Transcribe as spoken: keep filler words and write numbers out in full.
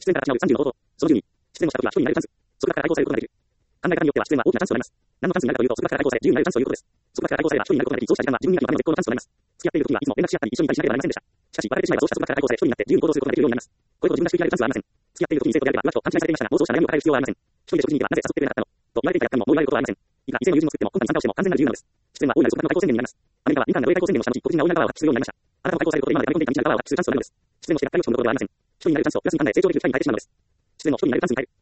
出演から違うさんじゅうの方法。そのじゅうに、出演をしたときは一人になれるチャンス。束縛から解放されることができる。考え方によっては出演は大きなチャンスとなります。何のチャンスになるかというと、束縛から解放され、自由になるチャンスということです。束縛から解放されれば一人になることができ、そうした時間は自分には今までの絶好のチャンスとなります。付き合っている時にはいつも連絡し合ったり一緒にいたりしなければなりませんでした。しかし、別れてしまえばそうした束縛から解放され、一人になって自由に行動することができるようになります。これほど自分らしく生きられるチャンスはありません。付き合っている時に生徒であれば浮気と勘違いされていましたが、妄想した悩みを抱える必要はありません。一人で食事に行けばなぜ誘ってくれなかったのと言われていた役にももう言われることはありません。いくら異性の友人を作ってもコンパに参加をしても完全な自由なのです。出演は大いなる束縛の解放宣言になります。アメリカは民間が同意解放宣言をした後、個人が大いなるパワーを発揮するようになりました。あなたも解放されることで今まで溜め込んでいた未知なるパワーを発揮するチャンスとなるのです。出演をして脱退をしてもらうことはありません。一人になれるチャンスをプラスに考え成長できる機会に変えてしまうのです。出演を一人になれるチャンスに変える。